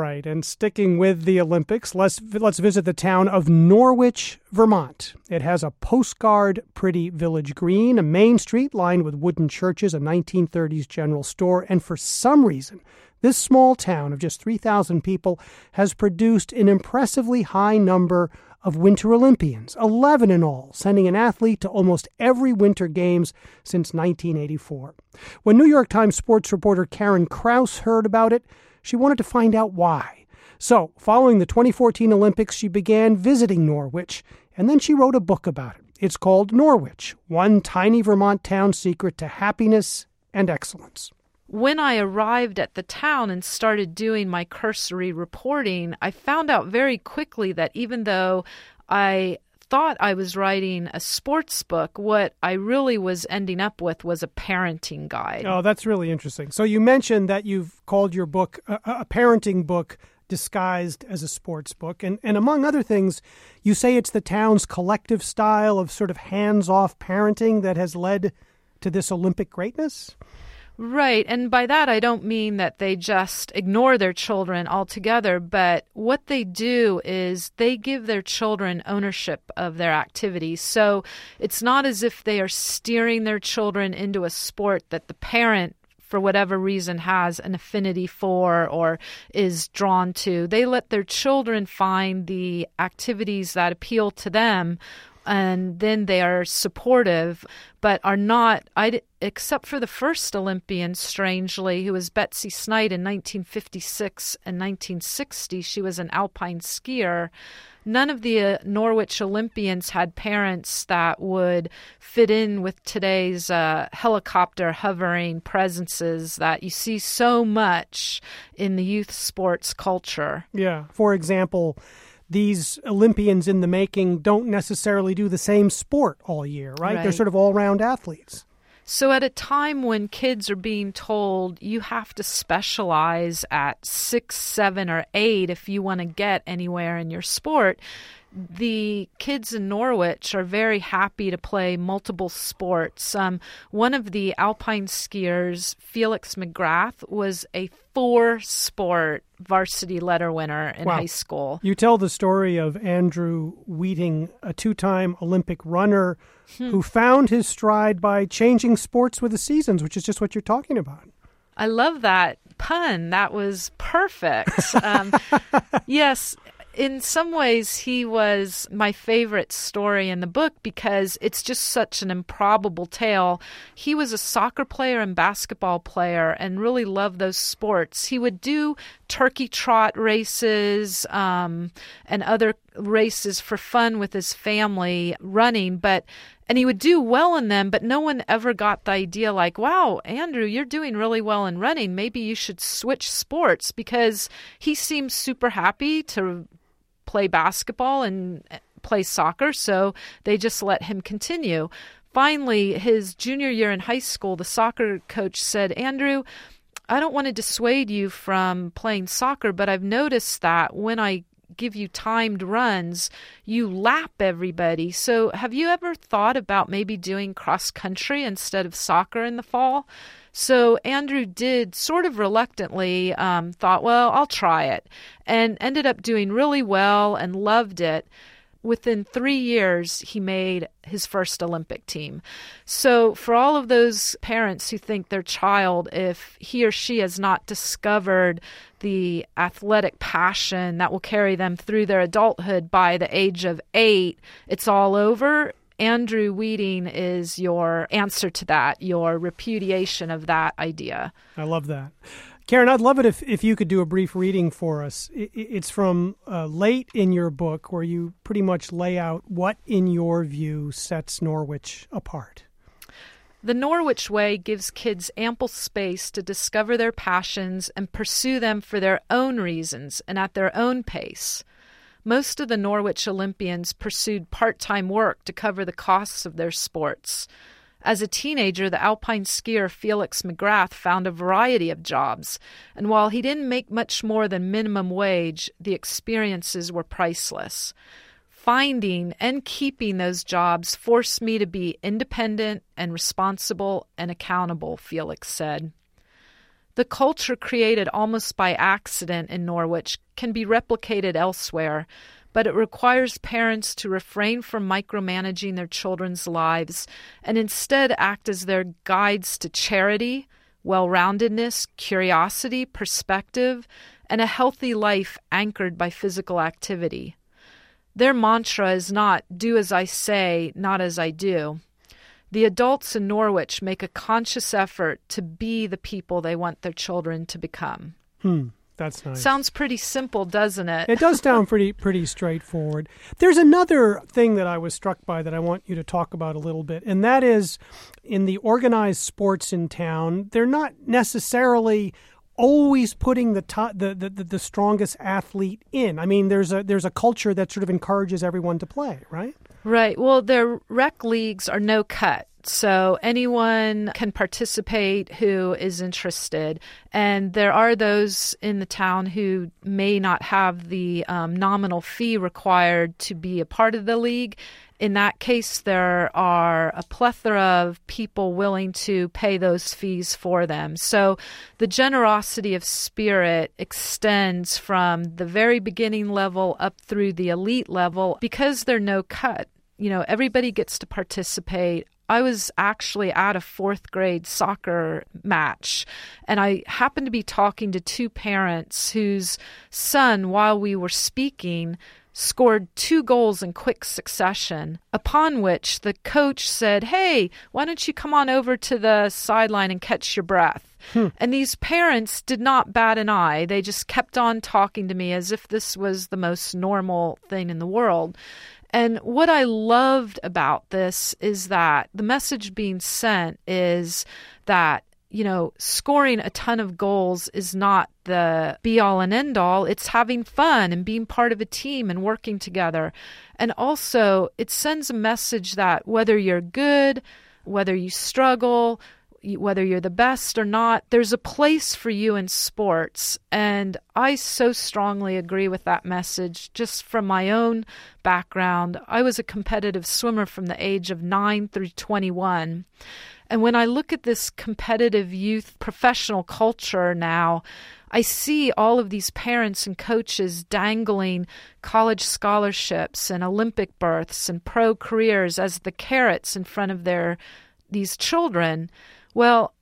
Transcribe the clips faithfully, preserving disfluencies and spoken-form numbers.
right. And sticking with the Olympics, let's let's visit the town of Norwich, Vermont. It has a postcard pretty village green, a main street lined with wooden churches, a nineteen thirties general store, and for some reason, this small town of just three thousand people has produced an impressively high number of Winter Olympians, eleven in all, sending an athlete to almost every Winter Games since nineteen eighty-four. When New York Times sports reporter Karen Kraus heard about it, she wanted to find out why. So, following the twenty fourteen Olympics, she began visiting Norwich, and then she wrote a book about it. It's called Norwich, One Tiny Vermont Town's Secret to Happiness and Excellence. When I arrived at the town and started doing my cursory reporting, I found out very quickly that even though I thought I was writing a sports book, what I really was ending up with was a parenting guide. Oh, that's really interesting. So you mentioned that you've called your book a, a parenting book disguised as a sports book. And, and among other things, you say it's the town's collective style of sort of hands-off parenting that has led to this Olympic greatness? Right. And by that, I don't mean that they just ignore their children altogether, but what they do is they give their children ownership of their activities. So it's not as if they are steering their children into a sport that the parent, for whatever reason, has an affinity for or is drawn to. They let their children find the activities that appeal to them, and then they are supportive, but are not, I, except for the first Olympian, strangely, who was Betsy Snide in nineteen fifty-six and nineteen sixty. She was an alpine skier. None of the uh, Norwich Olympians had parents that would fit in with today's uh, helicopter hovering presences that you see so much in the youth sports culture. Yeah. For example, these Olympians in the making don't necessarily do the same sport all year, right? Right. They're sort of all-round athletes. So at a time when kids are being told you have to specialize at six, seven, or eight if you want to get anywhere in your sport, the kids in Norwich are very happy to play multiple sports. Um, one of the alpine skiers, Felix McGrath, was a four-sport varsity letter winner in Wow. high school. You tell the story of Andrew Wheating, a two-time Olympic runner Hmm. who found his stride by changing sports with the seasons, which is just what you're talking about. I love that pun. That was perfect. Um, yes. In some ways, he was my favorite story in the book because it's just such an improbable tale. He was a soccer player and basketball player and really loved those sports. He would do turkey trot races um, and other races for fun with his family running, but and he would do well in them, but no one ever got the idea like, wow, Andrew, you're doing really well in running. Maybe you should switch sports, because he seems super happy to play basketball and play soccer, so they just let him continue. Finally, his junior year in high school, the soccer coach said, Andrew, I don't want to dissuade you from playing soccer, but I've noticed that when I give you timed runs, you lap everybody. So have you ever thought about maybe doing cross country instead of soccer in the fall? So Andrew did, sort of reluctantly, um, thought, well, I'll try it, and ended up doing really well and loved it. Within three years, he made his first Olympic team. So for all of those parents who think their child, if he or she has not discovered the athletic passion that will carry them through their adulthood by the age of eight, it's all over, Andrew Wheating is your answer to that, your repudiation of that idea. I love that. Karen, I'd love it if, if you could do a brief reading for us. It's from uh, late in your book, where you pretty much lay out what, in your view, sets Norwich apart. The Norwich Way gives kids ample space to discover their passions and pursue them for their own reasons and at their own pace. Most of the Norwich Olympians pursued part-time work to cover the costs of their sports. As a teenager, the alpine skier Felix McGrath found a variety of jobs, and while he didn't make much more than minimum wage, the experiences were priceless. Finding and keeping those jobs forced me to be independent and responsible and accountable, Felix said. The culture created almost by accident in Norwich can be replicated elsewhere, but it requires parents to refrain from micromanaging their children's lives and instead act as their guides to charity, well-roundedness, curiosity, perspective, and a healthy life anchored by physical activity. Their mantra is not, do as I say, not as I do. The adults in Norwich make a conscious effort to be the people they want their children to become. Hmm. That's nice. Sounds pretty simple, doesn't it? It does sound pretty pretty straightforward. There's another thing that I was struck by that I want you to talk about a little bit, and that is in the organized sports in town, they're not necessarily always putting the, top, the, the the strongest athlete in. I mean, there's a there's a culture that sort of encourages everyone to play, right? Right. Well, their rec leagues are no cut. So anyone can participate who is interested. And there are those in the town who may not have the um, nominal fee required to be a part of the league. In that case, there are a plethora of people willing to pay those fees for them. So the generosity of spirit extends from the very beginning level up through the elite level because they're no cut. You know, everybody gets to participate. I was actually at a fourth grade soccer match, and I happened to be talking to two parents whose son, while we were speaking, scored two goals in quick succession, upon which the coach said, hey, why don't you come on over to the sideline and catch your breath? Hmm. And these parents did not bat an eye. They just kept on talking to me as if this was the most normal thing in the world. And what I loved about this is that the message being sent is that, you know, scoring a ton of goals is not the be-all and end-all. It's having fun and being part of a team and working together. And also, it sends a message that whether you're good, whether you struggle, whether you're the best or not, there's a place for you in sports. And I so strongly agree with that message. Just from my own background, I was a competitive swimmer from the age of nine through twenty-one. And when I look at this competitive youth professional culture now, I see all of these parents and coaches dangling college scholarships and Olympic berths and pro careers as the carrots in front of their these children. Well,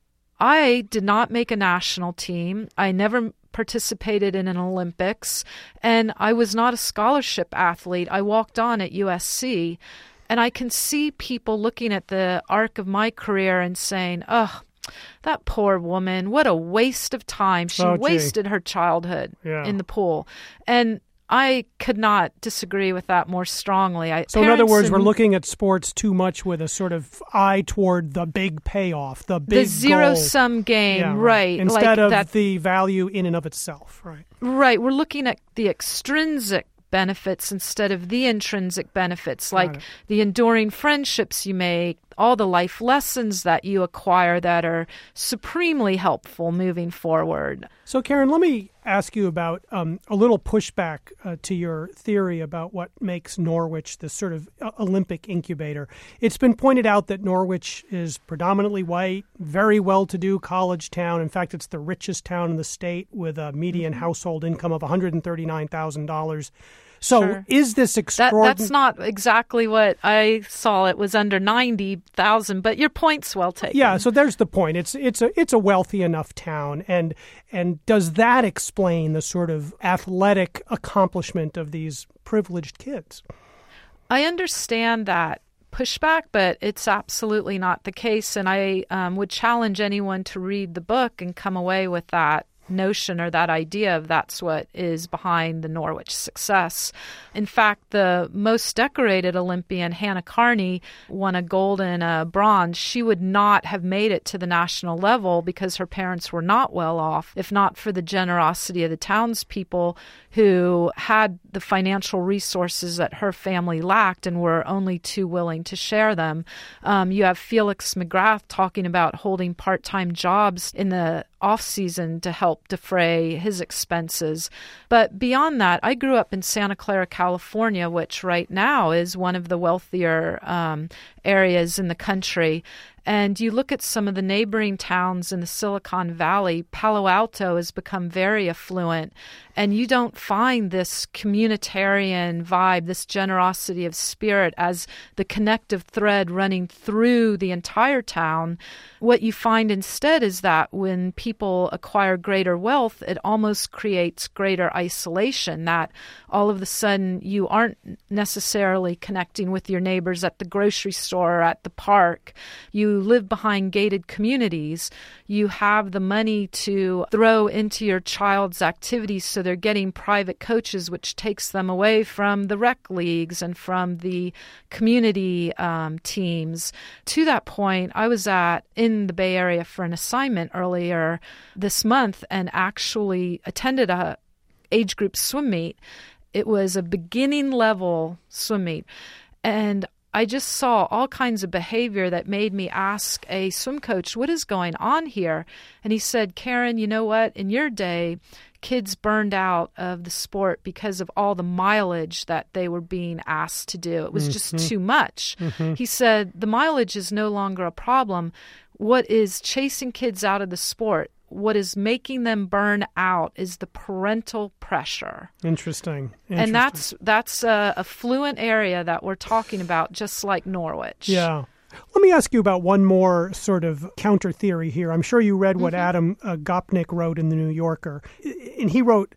I did not make a national team. I never participated in an Olympics, and I was not a scholarship athlete. I walked on at U S C, and I can see people looking at the arc of my career and saying, oh, that poor woman, what a waste of time. She oh, wasted her childhood yeah. in the pool. And I could not disagree with that more strongly. I, so in other words, and, we're looking at sports too much with a sort of eye toward the big payoff, the big the zero-sum game, yeah, right. right. Instead like of that, the value in and of itself, right? Right. We're looking at the extrinsic benefits instead of the intrinsic benefits, like the enduring friendships you make, all the life lessons that you acquire that are supremely helpful moving forward. So, Karen, let me ask you about um, a little pushback uh, to your theory about what makes Norwich this sort of uh, Olympic incubator. It's been pointed out that Norwich is predominantly white, very well-to-do college town. In fact, it's the richest town in the state with a median mm-hmm. household income of one hundred thirty-nine thousand dollars. So sure. is this extraordinary? That, that's not exactly what I saw. It was under ninety thousand, but your point's well taken. Yeah, so there's the point. It's it's a it's a wealthy enough town, and and does that explain the sort of athletic accomplishment of these privileged kids? I understand that pushback, but it's absolutely not the case, and I um, would challenge anyone to read the book and come away with that notion or that idea of that's what is behind the Norwich success. In fact, the most decorated Olympian, Hannah Carney, won a gold and a bronze. She would not have made it to the national level because her parents were not well off, if not for the generosity of the townspeople who had the financial resources that her family lacked and were only too willing to share them. Um, you have Felix McGrath talking about holding part-time jobs in the off-season to help defray his expenses. But beyond that, I grew up in Santa Clara, California, which right now is one of the wealthier um, areas in the country. And you look at some of the neighboring towns in the Silicon Valley, Palo Alto has become very affluent, and you don't find this communitarian vibe, this generosity of spirit as the connective thread running through the entire town. What you find instead is that when people acquire greater wealth, it almost creates greater isolation, that all of a sudden you aren't necessarily connecting with your neighbors at the grocery store or at the park. You live behind gated communities. You have the money to throw into your child's activities, so they're getting private coaches, which takes them away from the rec leagues and from the community um, teams. To that point, I was at in the Bay Area for an assignment earlier this month and actually attended a age group swim meet. It was a beginning level swim meet, and I just saw all kinds of behavior that made me ask a swim coach, what is going on here? And he said, Karen, you know what? In your day, kids burned out of the sport because of all the mileage that they were being asked to do. It was mm-hmm. just too much. Mm-hmm. He said, the mileage is no longer a problem. What is chasing kids out of the sport, what is making them burn out is the parental pressure. Interesting. Interesting. And that's that's a, a fluent area that we're talking about, just like Norwich. Yeah. Let me ask you about one more sort of counter theory here. I'm sure you read what mm-hmm. Adam uh, Gopnik wrote in The New Yorker. And he wrote,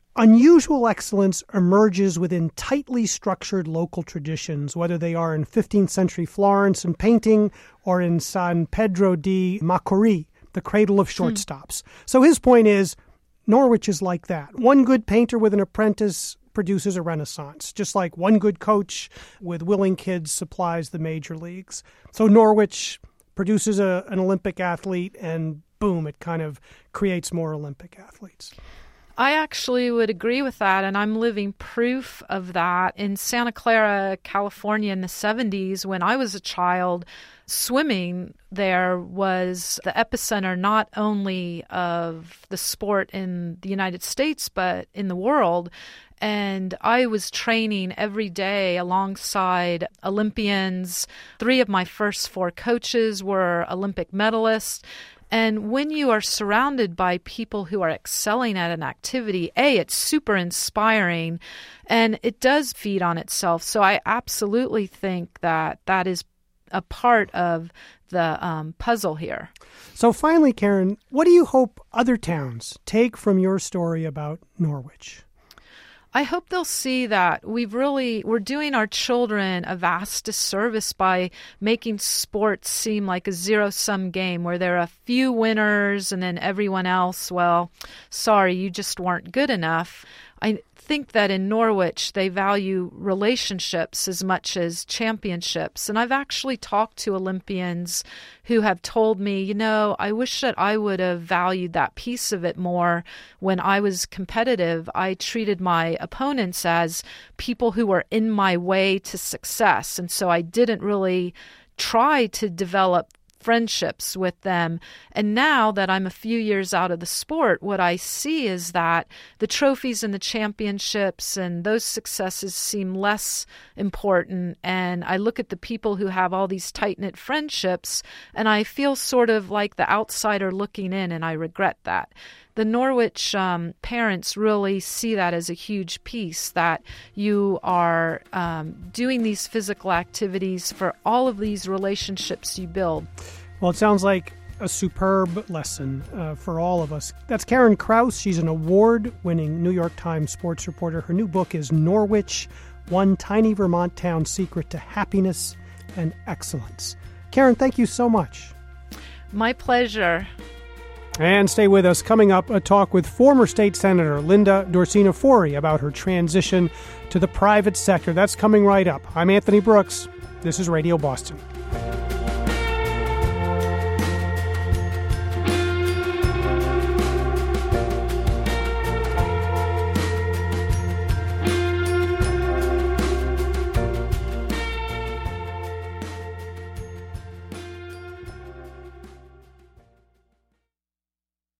unusual excellence emerges within tightly structured local traditions, whether they are in fifteenth century Florence in painting or in San Pedro di Macorís, the cradle of shortstops. Hmm. So his point is, Norwich is like that. One good painter with an apprentice produces a renaissance, just like one good coach with willing kids supplies the major leagues. So Norwich produces a, an Olympic athlete, and boom, it kind of creates more Olympic athletes. I actually would agree with that, and I'm living proof of that. In Santa Clara, California in the seventies, when I was a child, swimming there was the epicenter not only of the sport in the United States, but in the world. And I was training every day alongside Olympians. Three of my first four coaches were Olympic medalists. And when you are surrounded by people who are excelling at an activity, A, it's super inspiring, and it does feed on itself. So I absolutely think that that is a part of the um, puzzle here. So finally, Karen, what do you hope other towns take from your story about Norwich? I hope they'll see that we've really, we're doing our children a vast disservice by making sports seem like a zero-sum game where there are a few winners and then everyone else, well, sorry, you just weren't good enough. I think that in Norwich, they value relationships as much as championships. And I've actually talked to Olympians who have told me, you know, I wish that I would have valued that piece of it more when I was competitive. I treated my opponents as people who were in my way to success. And so I didn't really try to develop friendships with them. And now that I'm a few years out of the sport, what I see is that the trophies and the championships and those successes seem less important. And I look at the people who have all these tight-knit friendships, and I feel sort of like the outsider looking in, and I regret that. The Norwich um, parents really see that as a huge piece, that you are um, doing these physical activities for all of these relationships you build. Well, it sounds like a superb lesson uh, for all of us. That's Karen Kraus. She's an award-winning New York Times sports reporter. Her new book is Norwich, One Tiny Vermont Town's Secret to Happiness and Excellence. Karen, thank you so much. My pleasure. And stay with us. Coming up, a talk with former state senator Linda Dorsina-Forey about her transition to the private sector. That's coming right up. I'm Anthony Brooks. This is Radio Boston.